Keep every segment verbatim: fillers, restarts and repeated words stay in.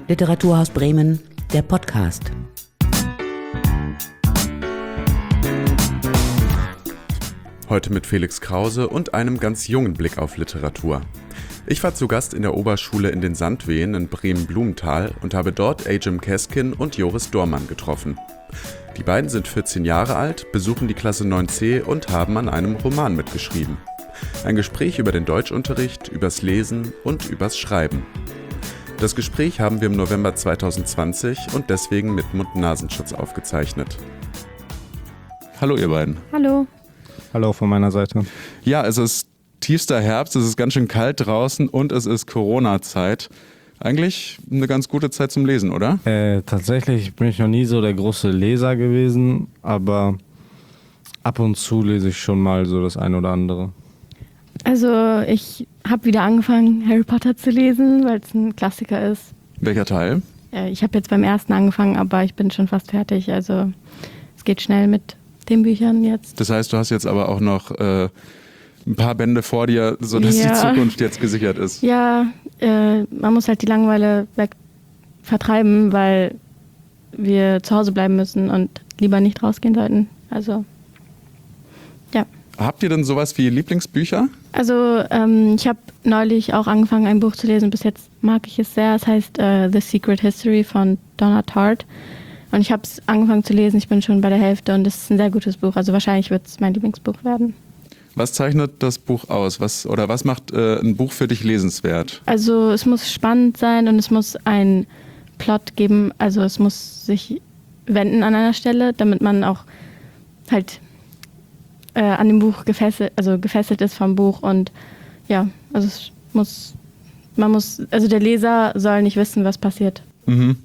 Literaturhaus Bremen, der Podcast. Heute mit Felix Krause und einem ganz jungen Blick auf Literatur. Ich war zu Gast in der Oberschule in den Sandwehen in Bremen-Blumenthal und habe dort Ajim Keskin und Joris Dormann getroffen. Die beiden sind vierzehn Jahre alt, besuchen die Klasse neun c und haben an einem Roman mitgeschrieben. Ein Gespräch über den Deutschunterricht, übers Lesen und übers Schreiben. Das Gespräch haben wir im November zweitausendzwanzig und deswegen mit Mund-Nasenschutz aufgezeichnet. Hallo ihr beiden. Hallo. Hallo von meiner Seite. Ja, es ist tiefster Herbst, es ist ganz schön kalt draußen und es ist Corona-Zeit. Eigentlich eine ganz gute Zeit zum Lesen, oder? Äh, tatsächlich bin ich noch nie so der große Leser gewesen, aber ab und zu lese ich schon mal so das eine oder andere. Also ich habe wieder angefangen, Harry Potter zu lesen, weil es ein Klassiker ist. Welcher Teil? Äh, ich habe jetzt beim ersten angefangen, aber ich bin schon fast fertig. Also es geht schnell mit den Büchern jetzt. Das heißt, du hast jetzt aber auch noch äh, ein paar Bände vor dir, sodass ja. die Zukunft jetzt gesichert ist. Ja, äh, man muss halt die Langeweile weg vertreiben, weil wir zu Hause bleiben müssen und lieber nicht rausgehen sollten. Also, ja. Habt ihr denn sowas wie Lieblingsbücher? Also, ähm, ich habe neulich auch angefangen, ein Buch zu lesen. Bis jetzt mag ich es sehr. Es heißt äh, The Secret History von Donna Tartt. Und ich habe es angefangen zu lesen, ich bin schon bei der Hälfte und es ist ein sehr gutes Buch. Also wahrscheinlich wird es mein Lieblingsbuch werden. Was zeichnet das Buch aus? Was, oder was macht äh, ein Buch für dich lesenswert? Also es muss spannend sein und es muss einen Plot geben. Also es muss sich wenden an einer Stelle, damit man auch halt äh, an dem Buch gefesselt, also gefesselt ist vom Buch. Und ja, also es muss, man muss, also der Leser soll nicht wissen, was passiert. Mhm.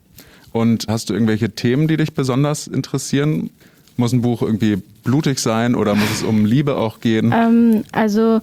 Und hast du irgendwelche Themen, die dich besonders interessieren? Muss ein Buch irgendwie blutig sein oder muss es um Liebe auch gehen? Ähm, also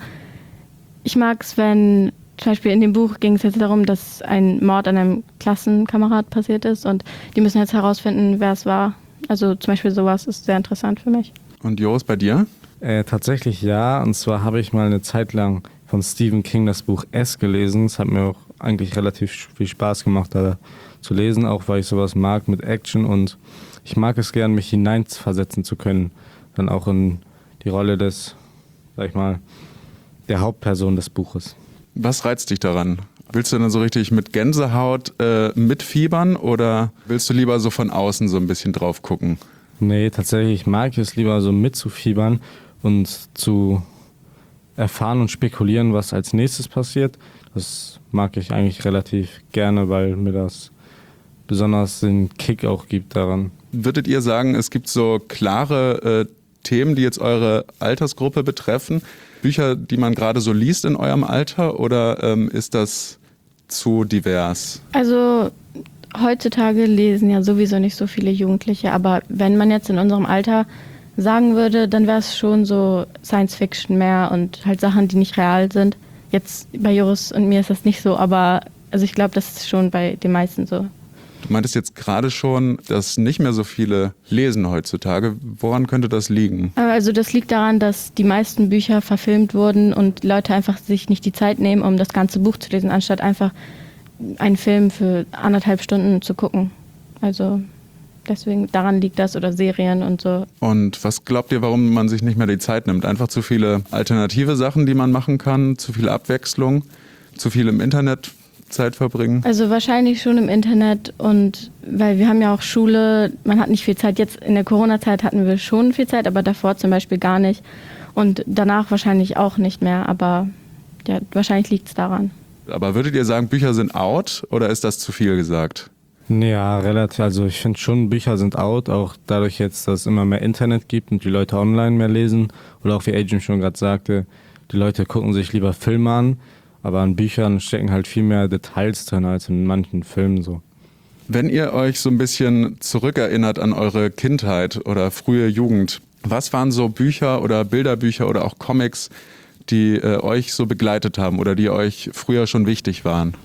ich mag es, wenn zum Beispiel in dem Buch ging es jetzt darum, dass ein Mord an einem Klassenkamerad passiert ist und die müssen jetzt herausfinden, wer es war. Also zum Beispiel sowas ist sehr interessant für mich. Und Joris, bei dir? Äh, tatsächlich ja, und zwar habe ich mal eine Zeit lang von Stephen King das Buch S gelesen. Es hat mir auch eigentlich relativ viel Spaß gemacht, da zu lesen, auch weil ich sowas mag mit Action und ich mag es gern, mich hineinversetzen zu können, dann auch in die Rolle des, sag ich mal, der Hauptperson des Buches. Was reizt dich daran? Willst du dann so richtig mit Gänsehaut äh, mitfiebern oder willst du lieber so von außen so ein bisschen drauf gucken? Nee, tatsächlich mag ich es lieber so mitzufiebern und zu erfahren und spekulieren, was als nächstes passiert. Das mag ich eigentlich relativ gerne, weil mir das besonders den Kick auch gibt daran. Würdet ihr sagen, es gibt so klare äh, Themen, die jetzt eure Altersgruppe betreffen? Bücher, die man gerade so liest in eurem Alter oder ähm, ist das zu divers? Also heutzutage lesen ja sowieso nicht so viele Jugendliche, aber wenn man jetzt in unserem Alter sagen würde, dann wäre es schon so Science-Fiction mehr und halt Sachen, die nicht real sind. Jetzt bei Joris und mir ist das nicht so, aber also ich glaube, das ist schon bei den meisten so. Du meintest jetzt gerade schon, dass nicht mehr so viele lesen heutzutage. Woran könnte das liegen? Also das liegt daran, dass die meisten Bücher verfilmt wurden und Leute einfach sich nicht die Zeit nehmen, um das ganze Buch zu lesen, anstatt einfach einen Film für anderthalb Stunden zu gucken. Also deswegen, daran liegt das oder Serien und so. Und was glaubt ihr, warum man sich nicht mehr die Zeit nimmt? Einfach zu viele alternative Sachen, die man machen kann, zu viel Abwechslung, zu viel im Internet Zeit verbringen? Also wahrscheinlich schon im Internet und weil wir haben ja auch Schule, man hat nicht viel Zeit. Jetzt in der Corona-Zeit hatten wir schon viel Zeit, aber davor zum Beispiel gar nicht und danach wahrscheinlich auch nicht mehr, aber ja, wahrscheinlich liegt es daran. Aber würdet ihr sagen, Bücher sind out oder ist das zu viel gesagt? Ja, relativ. Also ich finde schon, Bücher sind out, auch dadurch jetzt, dass es immer mehr Internet gibt und die Leute online mehr lesen oder auch wie Ajim schon gerade sagte, die Leute gucken sich lieber Filme an. Aber an Büchern stecken halt viel mehr Details drin als in manchen Filmen so. Wenn ihr euch so ein bisschen zurückerinnert an eure Kindheit oder frühe Jugend, was waren so Bücher oder Bilderbücher oder auch Comics, die äh, euch so begleitet haben oder die euch früher schon wichtig waren?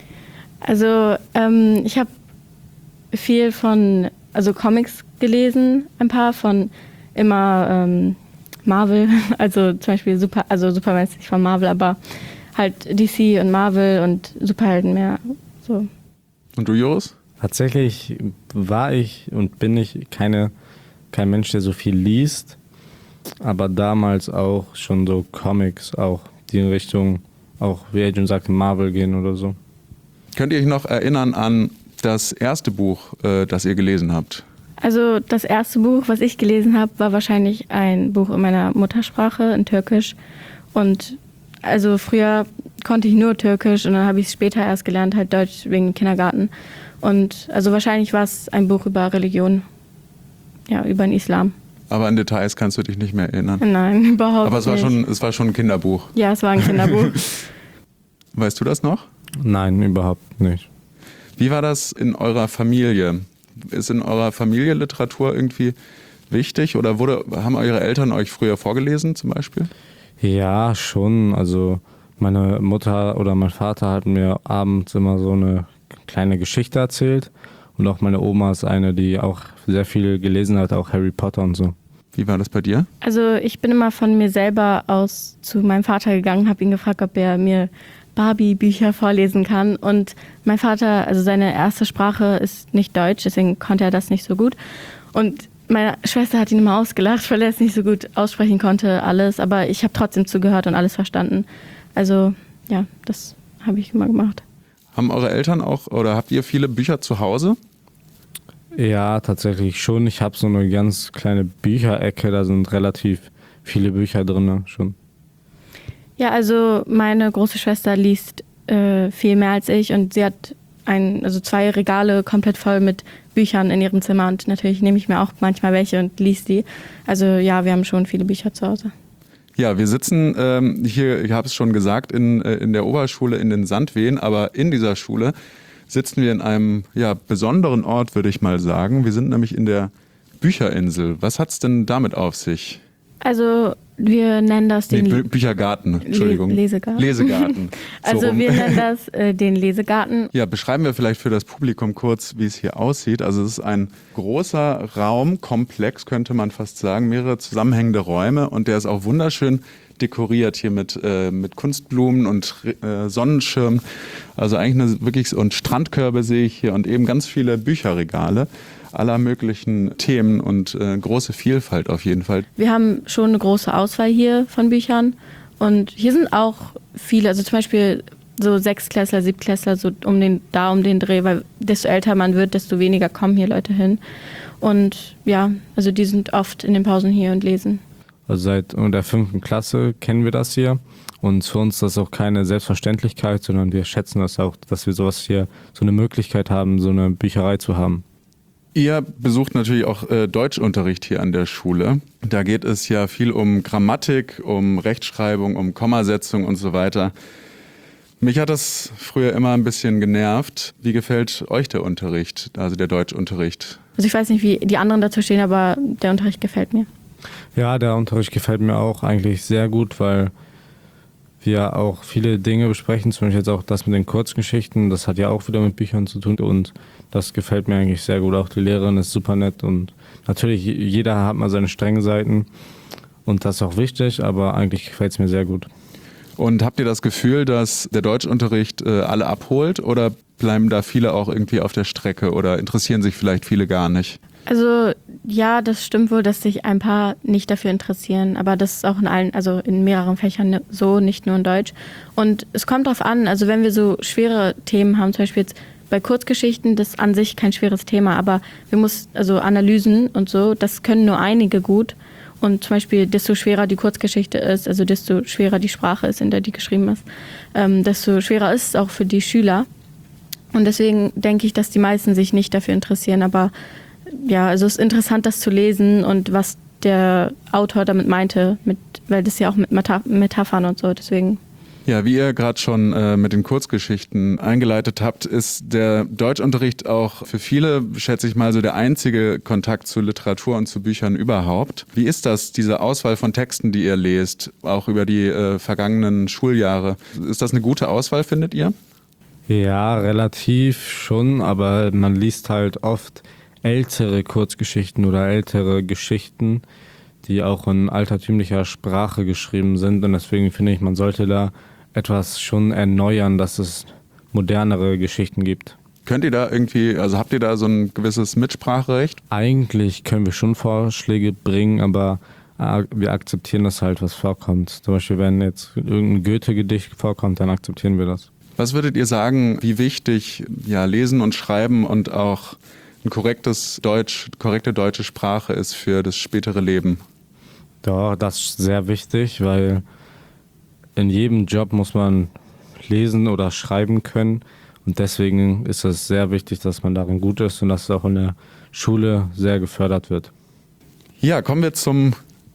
Also ähm, ich habe viel von also Comics gelesen, ein paar von immer ähm, Marvel, also zum Beispiel Super, also Superman ist nicht von Marvel, aber halt D C und Marvel und Superhelden mehr. So. Und du, Joris? Tatsächlich war ich und bin ich keine, kein Mensch, der so viel liest, aber damals auch schon so Comics, auch die in Richtung, auch wie Adrian sagte, Marvel gehen oder so. Könnt ihr euch noch erinnern an das erste Buch, äh, das ihr gelesen habt? Also das erste Buch, was ich gelesen habe, war wahrscheinlich ein Buch in meiner Muttersprache, in Türkisch. Und also früher konnte ich nur Türkisch und dann habe ich es später erst gelernt, halt Deutsch wegen dem Kindergarten. Und also wahrscheinlich war es ein Buch über Religion, ja, über den Islam. Aber an Details kannst du dich nicht mehr erinnern? Nein, überhaupt nicht. Aber es war schon, es war schon ein Kinderbuch. Ja, es war ein Kinderbuch. Weißt du das noch? Nein, überhaupt nicht. Wie war das in eurer Familie? Ist in eurer Familie Literatur irgendwie wichtig oder wurde, haben eure Eltern euch früher vorgelesen zum Beispiel? Ja, schon. Also meine Mutter oder mein Vater hat mir abends immer so eine kleine Geschichte erzählt. Und auch meine Oma ist eine, die auch sehr viel gelesen hat, auch Harry Potter und so. Wie war das bei dir? Also ich bin immer von mir selber aus zu meinem Vater gegangen, habe ihn gefragt, ob er mir Barbie-Bücher vorlesen kann. Und mein Vater, also seine erste Sprache ist nicht Deutsch, deswegen konnte er das nicht so gut. Und meine Schwester hat ihn immer ausgelacht, weil er es nicht so gut aussprechen konnte, alles. Aber ich habe trotzdem zugehört und alles verstanden. Also ja, das habe ich immer gemacht. Haben eure Eltern auch oder habt ihr viele Bücher zu Hause? Ja, tatsächlich schon. Ich habe so eine ganz kleine Bücherecke, da sind relativ viele Bücher drin schon. Ja, also meine große Schwester liest äh, viel mehr als ich und sie hat ein, also zwei Regale komplett voll mit Büchern in ihrem Zimmer und natürlich nehme ich mir auch manchmal welche und liest die. Also ja, wir haben schon viele Bücher zu Hause. Ja, wir sitzen ähm, hier, ich habe es schon gesagt, in, äh, in der Oberschule in den Sandwehen, aber in dieser Schule sitzen wir in einem ja, besonderen Ort, würde ich mal sagen. Wir sind nämlich in der Bücherinsel. Was hat's denn damit auf sich? Also wir nennen das den nee, Bü- Büchergarten, Entschuldigung. Lesegarten. Lesegarten. So also rum. wir nennen das äh, den Lesegarten. Ja, beschreiben wir vielleicht für das Publikum kurz, wie es hier aussieht. Also es ist ein großer Raumkomplex, könnte man fast sagen, mehrere zusammenhängende Räume und der ist auch wunderschön dekoriert hier mit, äh, mit Kunstblumen und äh, Sonnenschirmen. Also eigentlich eine, wirklich, und Strandkörbe sehe ich hier und eben ganz viele Bücherregale aller möglichen Themen und äh, große Vielfalt auf jeden Fall. Wir haben schon eine große Auswahl hier von Büchern und hier sind auch viele, also zum Beispiel so Sechstklässler, Siebtklässler, so um den, da um den Dreh, weil desto älter man wird, desto weniger kommen hier Leute hin. Und ja, also die sind oft in den Pausen hier und lesen. Also seit der fünften Klasse kennen wir das hier und für uns ist das auch keine Selbstverständlichkeit, sondern wir schätzen das auch, dass wir sowas hier, so eine Möglichkeit haben, so eine Bücherei zu haben. Ihr besucht natürlich auch äh, Deutschunterricht hier an der Schule. Da geht es ja viel um Grammatik, um Rechtschreibung, um Kommasetzung und so weiter. Mich hat das früher immer ein bisschen genervt. Wie gefällt euch der Unterricht, also der Deutschunterricht? Also ich weiß nicht, wie die anderen dazu stehen, aber der Unterricht gefällt mir. Ja, der Unterricht gefällt mir auch eigentlich sehr gut, weil wir auch viele Dinge besprechen, zum Beispiel jetzt auch das mit den Kurzgeschichten, das hat ja auch wieder mit Büchern zu tun und das gefällt mir eigentlich sehr gut. Auch die Lehrerin ist super nett und natürlich, jeder hat mal seine strengen Seiten und das ist auch wichtig, aber eigentlich gefällt es mir sehr gut. Und habt ihr das Gefühl, dass der Deutschunterricht äh, alle abholt oder bleiben da viele auch irgendwie auf der Strecke oder interessieren sich vielleicht viele gar nicht? Also ja, das stimmt wohl, dass sich ein paar nicht dafür interessieren, aber das ist auch in allen, also in mehreren Fächern so, nicht nur in Deutsch. Und es kommt drauf an, also wenn wir so schwere Themen haben, zum Beispiel jetzt bei Kurzgeschichten, das ist an sich kein schweres Thema, aber wir müssen, also Analysen und so, das können nur einige gut. Und zum Beispiel, desto schwerer die Kurzgeschichte ist, also desto schwerer die Sprache ist, in der die geschrieben ist, ähm, desto schwerer ist es auch für die Schüler. Und deswegen denke ich, dass die meisten sich nicht dafür interessieren, aber ja, also es ist interessant, das zu lesen und was der Autor damit meinte, mit, weil das ja auch mit Metaph- Metaphern und so, deswegen. Ja, wie ihr gerade schon äh, mit den Kurzgeschichten eingeleitet habt, ist der Deutschunterricht auch für viele, schätze ich mal, so der einzige Kontakt zu Literatur und zu Büchern überhaupt. Wie ist das, diese Auswahl von Texten, die ihr lest, auch über die äh, vergangenen Schuljahre? Ist das eine gute Auswahl, findet ihr? Ja, relativ schon, aber man liest halt oft ältere Kurzgeschichten oder ältere Geschichten, die auch in altertümlicher Sprache geschrieben sind und deswegen finde ich, man sollte da etwas schon erneuern, dass es modernere Geschichten gibt. Könnt ihr da irgendwie, also habt ihr da so ein gewisses Mitspracherecht? Eigentlich können wir schon Vorschläge bringen, aber äh, wir akzeptieren das halt, was vorkommt. Zum Beispiel, wenn jetzt irgendein Goethe-Gedicht vorkommt, dann akzeptieren wir das. Was würdet ihr sagen, wie wichtig ja, Lesen und Schreiben und auch ein korrektes Deutsch, korrekte deutsche Sprache ist für das spätere Leben? Ja, das ist sehr wichtig, weil in jedem Job muss man lesen oder schreiben können. Und deswegen ist es sehr wichtig, dass man darin gut ist und dass es auch in der Schule sehr gefördert wird. Ja, kommen wir zum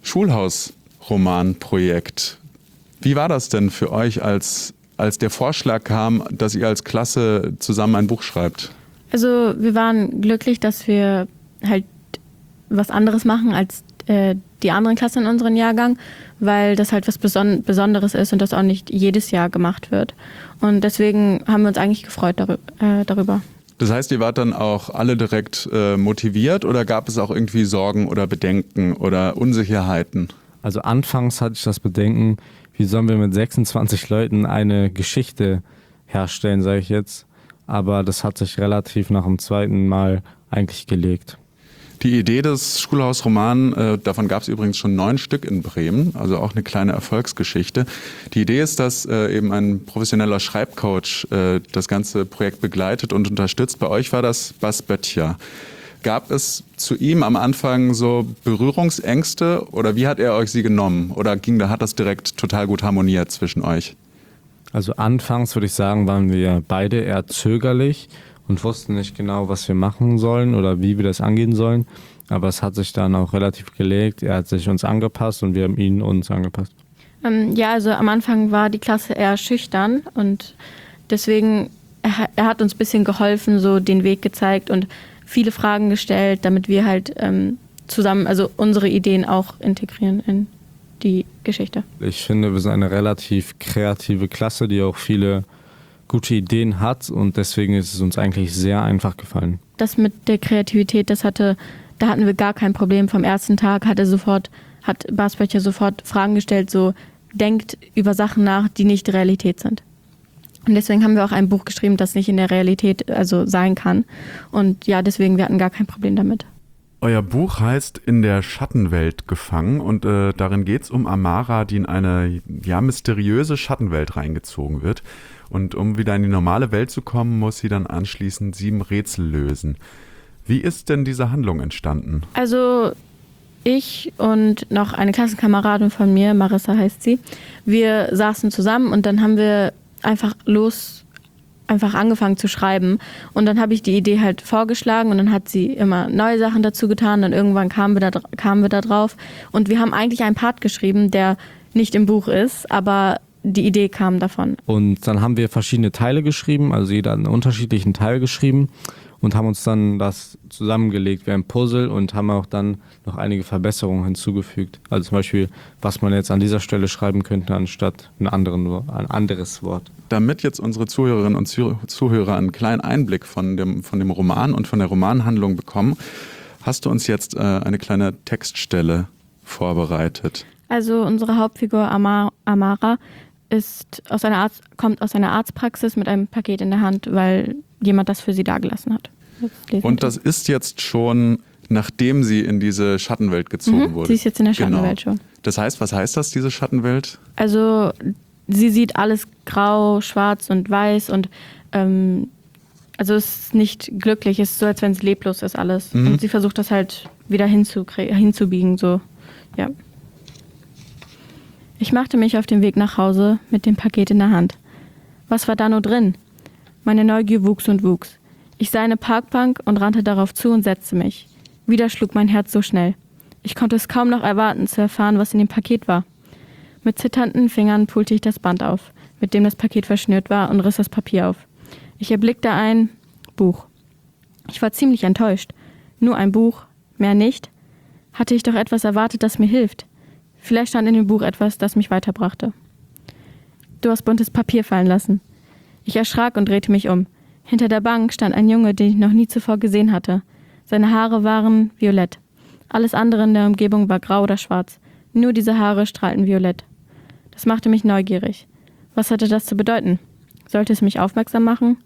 Schulhaus-Roman-Projekt. Wie war das denn für euch, als, als der Vorschlag kam, dass ihr als Klasse zusammen ein Buch schreibt? Also wir waren glücklich, dass wir halt was anderes machen als äh, die anderen Klassen in unserem Jahrgang, weil das halt was Beson- Besonderes ist und das auch nicht jedes Jahr gemacht wird. Und deswegen haben wir uns eigentlich gefreut darü- äh, darüber. Das heißt, ihr wart dann auch alle direkt äh, motiviert oder gab es auch irgendwie Sorgen oder Bedenken oder Unsicherheiten? Also anfangs hatte ich das Bedenken, wie sollen wir mit sechsundzwanzig Leuten eine Geschichte herstellen, sage ich jetzt. Aber das hat sich relativ nach dem zweiten Mal eigentlich gelegt. Die Idee des Schulhausroman, äh, davon gab es übrigens schon neun Stück in Bremen, also auch eine kleine Erfolgsgeschichte. Die Idee ist, dass äh, eben ein professioneller Schreibcoach äh, das ganze Projekt begleitet und unterstützt. Bei euch war das Bas Böttcher. Gab es zu ihm am Anfang so Berührungsängste oder wie hat er euch sie genommen? Oder ging, da hat das direkt total gut harmoniert zwischen euch? Also anfangs würde ich sagen, waren wir beide eher zögerlich und wussten nicht genau, was wir machen sollen oder wie wir das angehen sollen. Aber es hat sich dann auch relativ gelegt. Er hat sich uns angepasst und wir haben ihn uns angepasst. Ähm, ja, also am Anfang war die Klasse eher schüchtern und deswegen, er, er hat uns ein bisschen geholfen, so den Weg gezeigt und viele Fragen gestellt, damit wir halt ähm, zusammen, also unsere Ideen auch integrieren in die Geschichte. Ich finde, wir sind eine relativ kreative Klasse, die auch viele gute Ideen hat und deswegen ist es uns eigentlich sehr einfach gefallen. Das mit der Kreativität, das hatte, da hatten wir gar kein Problem. Vom ersten Tag hat er sofort, hat Bas Böttcher sofort Fragen gestellt, so denkt über Sachen nach, die nicht Realität sind. Und deswegen haben wir auch ein Buch geschrieben, das nicht in der Realität also sein kann. Und ja, deswegen, wir hatten gar kein Problem damit. Euer Buch heißt In der Schattenwelt gefangen und äh, darin geht es um Amara, die in eine ja, mysteriöse Schattenwelt reingezogen wird. Und um wieder in die normale Welt zu kommen, muss sie dann anschließend sieben Rätsel lösen. Wie ist denn diese Handlung entstanden? Also ich und noch eine Klassenkameradin von mir, Marissa heißt sie, wir saßen zusammen und dann haben wir einfach los, einfach angefangen zu schreiben. Und dann habe ich die Idee halt vorgeschlagen und dann hat sie immer neue Sachen dazu getan. Dann irgendwann kamen wir da, kamen wir da drauf. Und wir haben eigentlich einen Part geschrieben, der nicht im Buch ist, aber die Idee kam davon. Und dann haben wir verschiedene Teile geschrieben, also jeder hat einen unterschiedlichen Teil geschrieben und haben uns dann das zusammengelegt wie ein Puzzle und haben auch dann noch einige Verbesserungen hinzugefügt. Also zum Beispiel, was man jetzt an dieser Stelle schreiben könnte, anstatt ein, anderen, ein anderes Wort. Damit jetzt unsere Zuhörerinnen und Zuhörer einen kleinen Einblick von dem, von dem Roman und von der Romanhandlung bekommen, hast du uns jetzt äh, eine kleine Textstelle vorbereitet. Also unsere Hauptfigur Amar- Amara ist aus einer Arzt, kommt aus einer Arztpraxis mit einem Paket in der Hand, weil jemand das für sie dagelassen hat. Und das ist jetzt schon, nachdem sie in diese Schattenwelt gezogen mhm, wurde. Sie ist jetzt in der Schattenwelt genau. schon. Das heißt, was heißt das, diese Schattenwelt? Also sie sieht alles grau, schwarz und weiß und ähm, also es ist nicht glücklich, es ist so, als wenn es leblos ist alles. Mhm. Und sie versucht das halt wieder hinzukrie- hinzubiegen, so, ja. Ich machte mich auf den Weg nach Hause mit dem Paket in der Hand. Was war da nur drin? Meine Neugier wuchs und wuchs. Ich sah eine Parkbank und rannte darauf zu und setzte mich. Wieder schlug mein Herz so schnell. Ich konnte es kaum noch erwarten, zu erfahren, was in dem Paket war. Mit zitternden Fingern pulte ich das Band auf, mit dem das Paket verschnürt war, und riss das Papier auf. Ich erblickte ein Buch. Ich war ziemlich enttäuscht. Nur ein Buch, mehr nicht. Hatte ich doch etwas erwartet, das mir hilft. Vielleicht stand in dem Buch etwas, das mich weiterbrachte. Du hast buntes Papier fallen lassen. Ich erschrak und drehte mich um. Hinter der Bank stand ein Junge, den ich noch nie zuvor gesehen hatte. Seine Haare waren violett. Alles andere in der Umgebung war grau oder schwarz. Nur diese Haare strahlten violett. Das machte mich neugierig. Was hatte das zu bedeuten? Sollte es mich aufmerksam machen?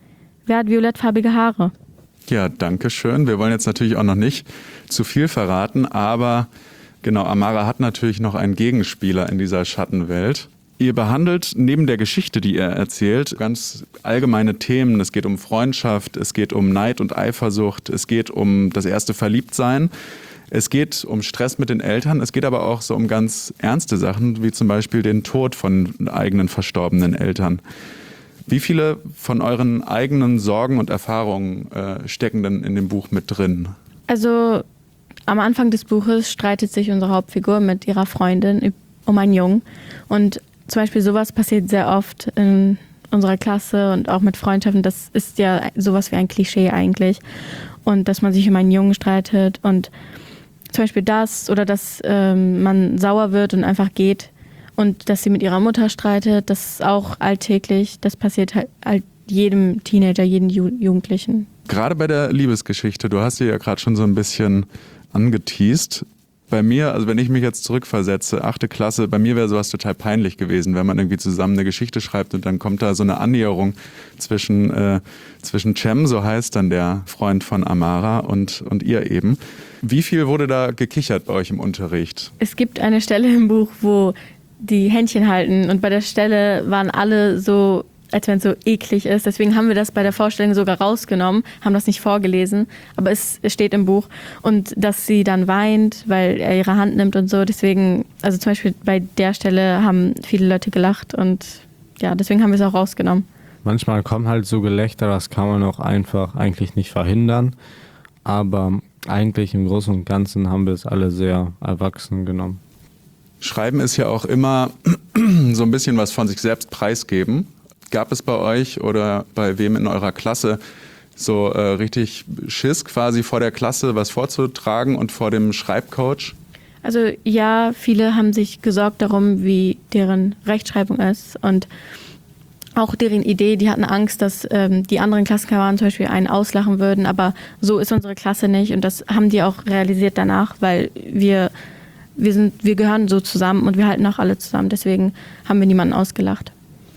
wer hat violettfarbige Haare? Ja, danke schön. Wir wollen jetzt natürlich auch noch nicht zu viel verraten, aber genau, Amara hat natürlich noch einen Gegenspieler in dieser Schattenwelt. Ihr behandelt neben der Geschichte, die ihr erzählt, ganz allgemeine Themen. Es geht um Freundschaft, es geht um Neid und Eifersucht, es geht um das erste Verliebtsein, es geht um Stress mit den Eltern, es geht aber auch so um ganz ernste Sachen, wie zum Beispiel den Tod von eigenen verstorbenen Eltern. Wie viele von euren eigenen Sorgen und Erfahrungen äh, stecken denn in dem Buch mit drin? Also am Anfang des Buches streitet sich unsere Hauptfigur mit ihrer Freundin um einen Jungen. Und zum Beispiel sowas passiert sehr oft in unserer Klasse und auch mit Freundschaften. Das ist ja sowas wie ein Klischee eigentlich. Und dass man sich um einen Jungen streitet und zum Beispiel das oder dass ähm, man sauer wird und einfach geht. Und dass sie mit ihrer Mutter streitet, das ist auch alltäglich. Das passiert halt, halt jedem Teenager, jedem Ju- Jugendlichen. Gerade bei der Liebesgeschichte, du hast sie ja gerade schon so ein bisschen angeteast. Bei mir, also wenn ich mich jetzt zurückversetze, achte Klasse, bei mir wäre sowas total peinlich gewesen, wenn man irgendwie zusammen eine Geschichte schreibt und dann kommt da so eine Annäherung zwischen, äh, zwischen Cem, so heißt dann der Freund von Amara, und, und ihr eben. Wie viel wurde da gekichert bei euch im Unterricht? Es gibt eine Stelle im Buch, wo die Händchen halten und bei der Stelle waren alle so, als wenn es so eklig ist. Deswegen haben wir das bei der Vorstellung sogar rausgenommen, haben das nicht vorgelesen, aber es, es steht im Buch. Und dass sie dann weint, weil er ihre Hand nimmt und so, deswegen, also zum Beispiel bei der Stelle haben viele Leute gelacht und ja, deswegen haben wir es auch rausgenommen. Manchmal kommen halt so Gelächter, das kann man auch einfach eigentlich nicht verhindern, aber eigentlich im Großen und Ganzen haben wir es alle sehr erwachsen genommen. Schreiben ist ja auch immer so ein bisschen was von sich selbst preisgeben. Gab es bei euch oder bei wem in eurer Klasse so äh, richtig Schiss quasi vor der Klasse was vorzutragen und vor dem Schreibcoach? Also ja, viele haben sich gesorgt darum, wie deren Rechtschreibung ist und auch deren Idee, die hatten Angst, dass ähm, die anderen Klassenkameraden zum Beispiel einen auslachen würden, aber so ist unsere Klasse nicht und das haben die auch realisiert danach, weil wir Wir, sind, wir gehören so zusammen und wir halten auch alle zusammen. Deswegen haben wir niemanden ausgelacht.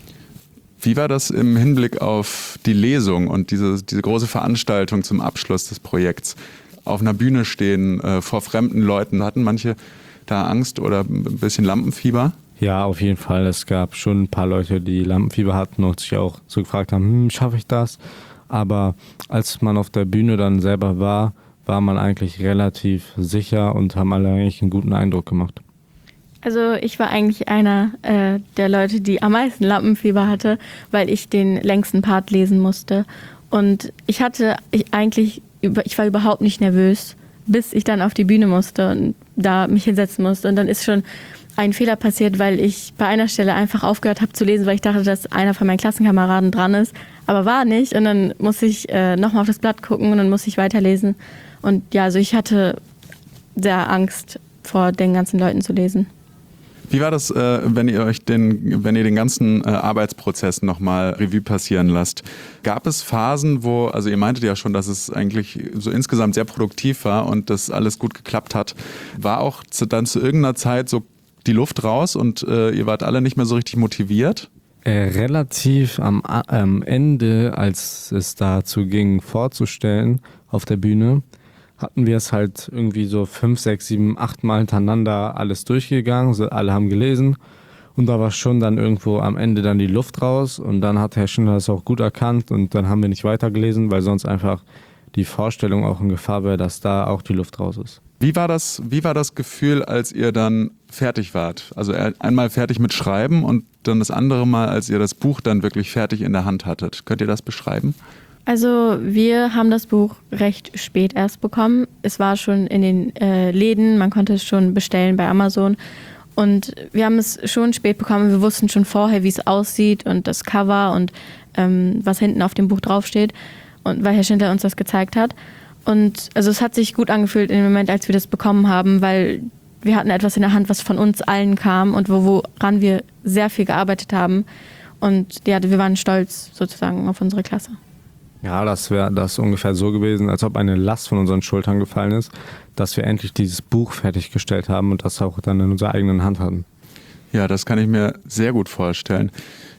Wie war das im Hinblick auf die Lesung und diese, diese große Veranstaltung zum Abschluss des Projekts? Auf einer Bühne stehen, äh, vor fremden Leuten. Hatten manche da Angst oder ein bisschen Lampenfieber? Ja, auf jeden Fall. Es gab schon ein paar Leute, die Lampenfieber hatten und sich auch so gefragt haben, hm, schaffe ich das? Aber als man auf der Bühne dann selber war, war man eigentlich relativ sicher und haben alle eigentlich einen guten Eindruck gemacht. Also ich war eigentlich einer äh, der Leute, die am meisten Lampenfieber hatte, weil ich den längsten Part lesen musste. Und ich hatte ich eigentlich, ich war überhaupt nicht nervös, bis ich dann auf die Bühne musste und da mich hinsetzen musste. Und dann ist schon ein Fehler passiert, weil ich bei einer Stelle einfach aufgehört habe zu lesen, weil ich dachte, dass einer von meinen Klassenkameraden dran ist. Aber war nicht. Und dann musste ich äh, nochmal auf das Blatt gucken und dann musste ich weiterlesen. Und ja, also ich hatte sehr Angst vor den ganzen Leuten zu lesen. Wie war das, äh, wenn ihr euch den, wenn ihr den ganzen äh, Arbeitsprozess nochmal Revue passieren lasst? Gab es Phasen, wo, also ihr meintet ja schon, dass es eigentlich so insgesamt sehr produktiv war und dass alles gut geklappt hat. War auch zu, dann zu irgendeiner Zeit so die Luft raus und äh, ihr wart alle nicht mehr so richtig motiviert? Äh, relativ am, am Ende, als es dazu ging, vorzustellen auf der Bühne, hatten wir es halt irgendwie so fünf, sechs, sieben, acht Mal hintereinander alles durchgegangen, so alle haben gelesen und da war schon dann irgendwo am Ende dann die Luft raus und dann hat Herr Schindler das auch gut erkannt und dann haben wir nicht weitergelesen, weil sonst einfach die Vorstellung auch in Gefahr wäre, dass da auch die Luft raus ist. Wie war das, wie war das Gefühl, als ihr dann fertig wart? Also einmal fertig mit Schreiben und dann das andere Mal, als ihr das Buch dann wirklich fertig in der Hand hattet. Könnt ihr das beschreiben? Also wir haben das Buch recht spät erst bekommen. Es war schon in den äh, Läden, man konnte es schon bestellen bei Amazon. Und wir haben es schon spät bekommen. Wir wussten schon vorher, wie es aussieht und das Cover und ähm, was hinten auf dem Buch draufsteht. Und weil Herr Schindler uns das gezeigt hat. Und also es hat sich gut angefühlt in dem Moment, als wir das bekommen haben, weil wir hatten etwas in der Hand, was von uns allen kam und wo, woran wir sehr viel gearbeitet haben. Und ja, wir waren stolz sozusagen auf unsere Klasse. Ja, das wäre das ungefähr so gewesen, als ob eine Last von unseren Schultern gefallen ist, dass wir endlich dieses Buch fertiggestellt haben und das auch dann in unserer eigenen Hand hatten. Ja, das kann ich mir sehr gut vorstellen.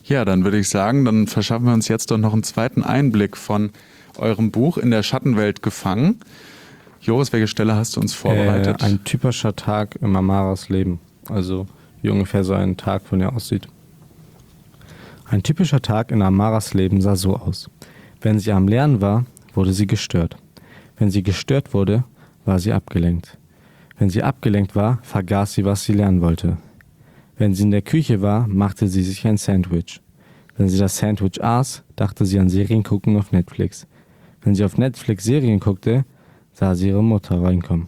Ja, dann würde ich sagen, dann verschaffen wir uns jetzt doch noch einen zweiten Einblick von eurem Buch In der Schattenwelt gefangen. Joris, welche Stelle hast du uns vorbereitet? Äh, ein typischer Tag im Amaras Leben. Also wie ungefähr so ein Tag von ihr aussieht. Ein typischer Tag in Amaras Leben sah so aus. Wenn sie am Lernen war, wurde sie gestört. Wenn sie gestört wurde, war sie abgelenkt. Wenn sie abgelenkt war, vergaß sie, was sie lernen wollte. Wenn sie in der Küche war, machte sie sich ein Sandwich. Wenn sie das Sandwich aß, dachte sie an Serien gucken auf Netflix. Wenn sie auf Netflix Serien guckte, sah sie ihre Mutter reinkommen.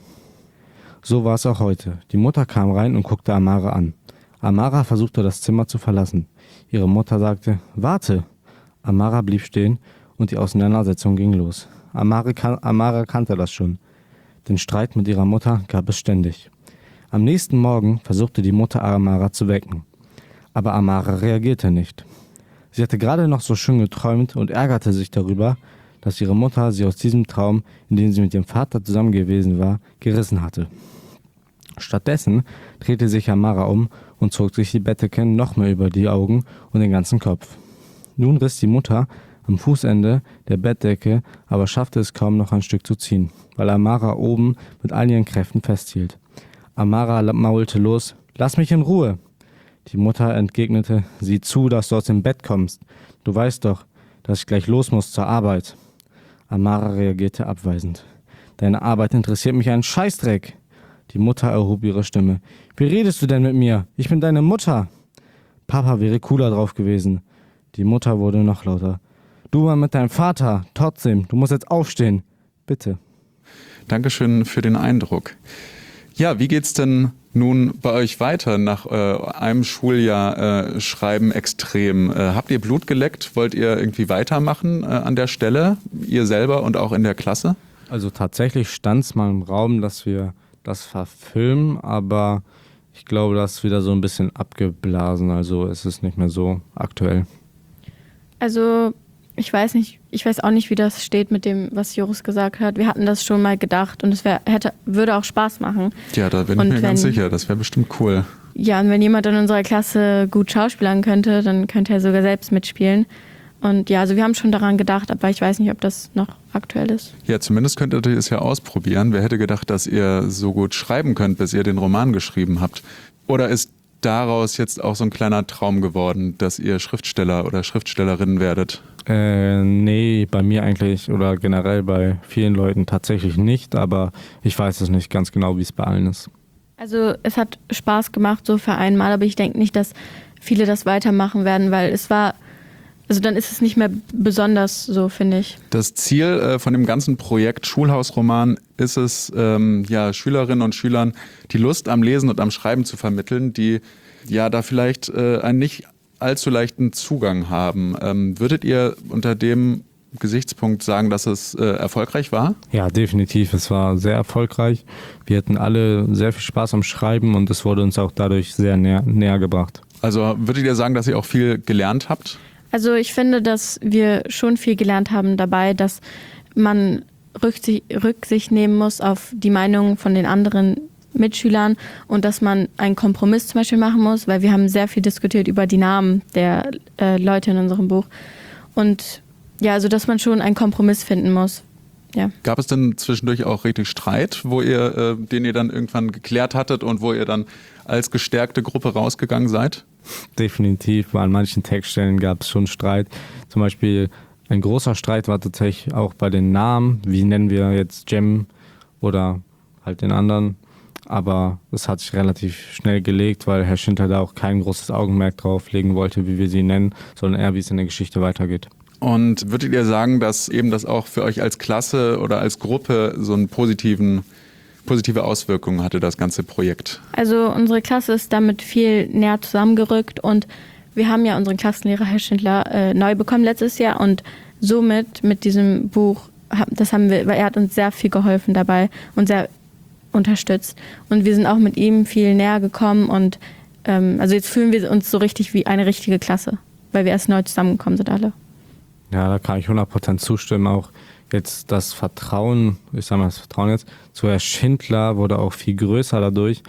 So war es auch heute. Die Mutter kam rein und guckte Amara an. Amara versuchte, das Zimmer zu verlassen. Ihre Mutter sagte, warte. Amara blieb stehen und die Auseinandersetzung ging los. Amara, kan- Amara kannte das schon. Den Streit mit ihrer Mutter gab es ständig. Am nächsten Morgen versuchte die Mutter Amara zu wecken. Aber Amara reagierte nicht. Sie hatte gerade noch so schön geträumt und ärgerte sich darüber, dass ihre Mutter sie aus diesem Traum, in dem sie mit ihrem Vater zusammen gewesen war, gerissen hatte. Stattdessen drehte sich Amara um und zog sich die Bettdecke noch mehr über die Augen und den ganzen Kopf. Nun riss die Mutter am Fußende der Bettdecke, aber schaffte es kaum noch ein Stück zu ziehen, weil Amara oben mit all ihren Kräften festhielt. Amara maulte los, »Lass mich in Ruhe!« Die Mutter entgegnete, »Sieh zu, dass du aus dem Bett kommst. Du weißt doch, dass ich gleich los muss zur Arbeit.« Amara reagierte abweisend. »Deine Arbeit interessiert mich einen Scheißdreck!« Die Mutter erhob ihre Stimme. »Wie redest du denn mit mir? Ich bin deine Mutter!« »Papa wäre cooler drauf gewesen.« Die Mutter wurde noch lauter. »Du mal mit deinem Vater. Trotzdem, du musst jetzt aufstehen. Bitte.« Dankeschön für den Eindruck. Ja, wie geht's denn nun bei euch weiter nach äh, einem Schuljahr äh, Schreiben extrem? Äh, habt ihr Blut geleckt? Wollt ihr irgendwie weitermachen äh, an der Stelle? Ihr selber und auch in der Klasse? Also tatsächlich stand es mal im Raum, dass wir das verfilmen, aber ich glaube, das ist wieder so ein bisschen abgeblasen. Also es ist nicht mehr so aktuell. Also ich weiß nicht, ich weiß auch nicht, wie das steht mit dem, was Joris gesagt hat. Wir hatten das schon mal gedacht und es wär, hätte, würde auch Spaß machen. Ja, da bin und ich mir wenn, ganz sicher. Das wäre bestimmt cool. Ja, und wenn jemand in unserer Klasse gut schauspielern könnte, dann könnte er sogar selbst mitspielen. Und ja, also wir haben schon daran gedacht, aber ich weiß nicht, ob das noch aktuell ist. Ja, zumindest könntet ihr es ja ausprobieren. Wer hätte gedacht, dass ihr so gut schreiben könnt, bis ihr den Roman geschrieben habt? Oder ist daraus jetzt auch so ein kleiner Traum geworden, dass ihr Schriftsteller oder Schriftstellerin werdet? Äh, nee, bei mir eigentlich oder generell bei vielen Leuten tatsächlich nicht, aber ich weiß es nicht ganz genau, wie es bei allen ist. Also es hat Spaß gemacht, so für einmal, aber ich denke nicht, dass viele das weitermachen werden, weil es war, also dann ist es nicht mehr besonders so, finde ich. Das Ziel äh, von dem ganzen Projekt Schulhausroman ist es, ähm, ja, Schülerinnen und Schülern die Lust am Lesen und am Schreiben zu vermitteln, die ja da vielleicht äh, einen nicht allzu leichten Zugang haben. Ähm, würdet ihr unter dem Gesichtspunkt sagen, dass es äh, erfolgreich war? Ja, definitiv. Es war sehr erfolgreich. Wir hatten alle sehr viel Spaß am Schreiben und es wurde uns auch dadurch sehr näher, näher gebracht. Also würdet ihr sagen, dass ihr auch viel gelernt habt? Also ich finde, dass wir schon viel gelernt haben dabei, dass man Rücksicht, Rücksicht nehmen muss auf die Meinung von den anderen Mitschülern und dass man einen Kompromiss zum Beispiel machen muss, weil wir haben sehr viel diskutiert über die Namen der äh, Leute in unserem Buch. Und ja, also dass man schon einen Kompromiss finden muss. Ja. Gab es denn zwischendurch auch richtig Streit, wo ihr, äh, den ihr dann irgendwann geklärt hattet und wo ihr dann als gestärkte Gruppe rausgegangen seid? Definitiv, an manchen Textstellen gab es schon Streit. Zum Beispiel ein großer Streit war tatsächlich auch bei den Namen. Wie nennen wir jetzt Jem oder halt den anderen? Aber es hat sich relativ schnell gelegt, weil Herr Schindler da auch kein großes Augenmerk drauf legen wollte, wie wir sie nennen, sondern eher, wie es in der Geschichte weitergeht. Und würdet ihr sagen, dass eben das auch für euch als Klasse oder als Gruppe so einen positiven, positive Auswirkungen hatte, das ganze Projekt? Also unsere Klasse ist damit viel näher zusammengerückt und wir haben ja unseren Klassenlehrer Herr Schindler äh, neu bekommen letztes Jahr und somit mit diesem Buch, das haben wir, weil er hat uns sehr viel geholfen dabei und sehr unterstützt und wir sind auch mit ihm viel näher gekommen und ähm, also jetzt fühlen wir uns so richtig wie eine richtige Klasse, weil wir erst neu zusammengekommen sind alle. Ja, da kann ich hundert Prozent zustimmen. Auch jetzt das Vertrauen, ich sag mal das Vertrauen jetzt, zu Herr Schindler wurde auch viel größer dadurch.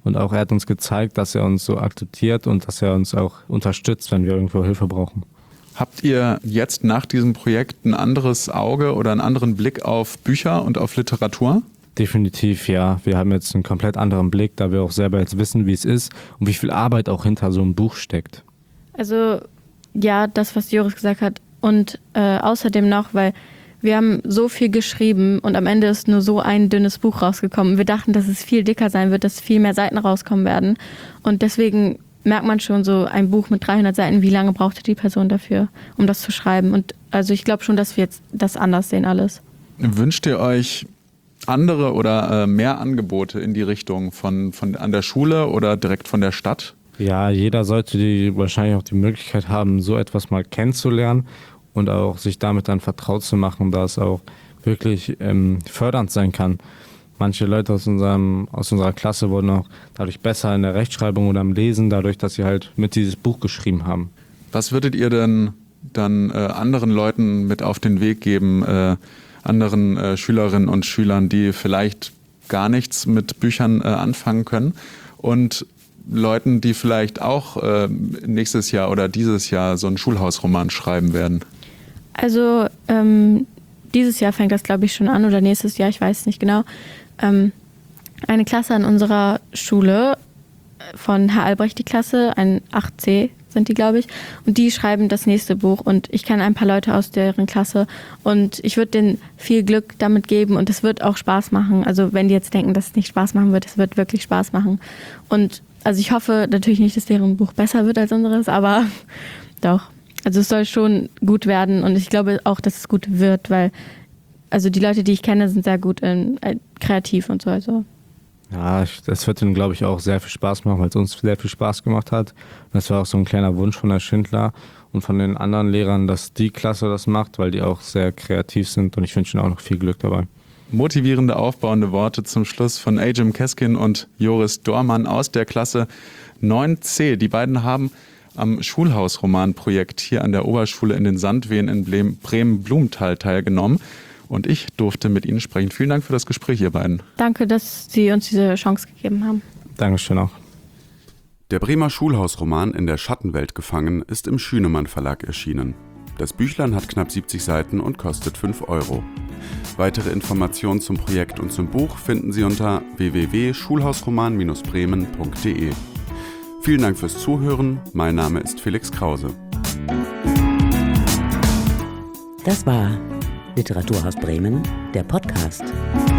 Und auch er hat uns gezeigt, dass er uns so akzeptiert und dass er uns auch unterstützt, wenn wir irgendwo Hilfe brauchen. Habt ihr jetzt nach diesem Projekt ein anderes Auge oder einen anderen Blick auf Bücher und auf Literatur? Definitiv, ja. Wir haben jetzt einen komplett anderen Blick, da wir auch selber jetzt wissen, wie es ist und wie viel Arbeit auch hinter so einem Buch steckt. Also ja, das, was Joris gesagt hat. Und äh, außerdem noch, weil wir haben so viel geschrieben und am Ende ist nur so ein dünnes Buch rausgekommen. Wir dachten, dass es viel dicker sein wird, dass viel mehr Seiten rauskommen werden. Und deswegen merkt man schon so ein Buch mit dreihundert Seiten, wie lange brauchte die Person dafür, um das zu schreiben. Und also ich glaube schon, dass wir jetzt das anders sehen alles. Wünscht ihr euch andere oder äh, mehr Angebote in die Richtung von, von an der Schule oder direkt von der Stadt? Ja, jeder sollte die wahrscheinlich auch die Möglichkeit haben, so etwas mal kennenzulernen und auch sich damit dann vertraut zu machen, da es auch wirklich ähm, fördernd sein kann. Manche Leute aus, unserem, aus unserer Klasse wurden auch dadurch besser in der Rechtschreibung oder im Lesen, dadurch, dass sie halt mit dieses Buch geschrieben haben. Was würdet ihr denn dann äh, anderen Leuten mit auf den Weg geben, äh, anderen äh, Schülerinnen und Schülern, die vielleicht gar nichts mit Büchern äh, anfangen können und Leuten, die vielleicht auch äh, nächstes Jahr oder dieses Jahr so einen Schulhausroman schreiben werden? Also ähm, dieses Jahr fängt das, glaube ich, schon an oder nächstes Jahr, ich weiß es nicht genau. Ähm, eine Klasse an unserer Schule von Herr Albrecht, die Klasse, ein acht C sind die, glaube ich, und die schreiben das nächste Buch und ich kenne ein paar Leute aus deren Klasse und ich würde denen viel Glück damit geben und es wird auch Spaß machen. Also wenn die jetzt denken, dass es nicht Spaß machen wird, es wird wirklich Spaß machen. Und also ich hoffe natürlich nicht, dass deren Buch besser wird als unseres, aber doch. Also es soll schon gut werden und ich glaube auch, dass es gut wird, weil also die Leute, die ich kenne, sind sehr gut in, äh, kreativ und so. Also. Ja, ich, das wird ihnen, glaube ich, auch sehr viel Spaß machen, weil es uns sehr viel Spaß gemacht hat. Das war auch so ein kleiner Wunsch von Herrn Schindler und von den anderen Lehrern, dass die Klasse das macht, weil die auch sehr kreativ sind und ich wünsche ihnen auch noch viel Glück dabei. Motivierende, aufbauende Worte zum Schluss von Ajim Keskin und Joris Dormann aus der Klasse neun C. Die beiden haben am Schulhausroman-Projekt hier an der Oberschule in den Sandwehen in Bremen-Blumenthal teilgenommen. Und ich durfte mit Ihnen sprechen. Vielen Dank für das Gespräch, ihr beiden. Danke, dass Sie uns diese Chance gegeben haben. Dankeschön auch. Der Bremer Schulhausroman In der Schattenwelt gefangen ist im Schünemann Verlag erschienen. Das Büchlein hat knapp siebzig Seiten und kostet fünf Euro. Weitere Informationen zum Projekt und zum Buch finden Sie unter w w w punkt schulhausroman Bindestrich bremen punkt d e. Vielen Dank fürs Zuhören. Mein Name ist Felix Krause. Das war Literaturhaus Bremen, der Podcast.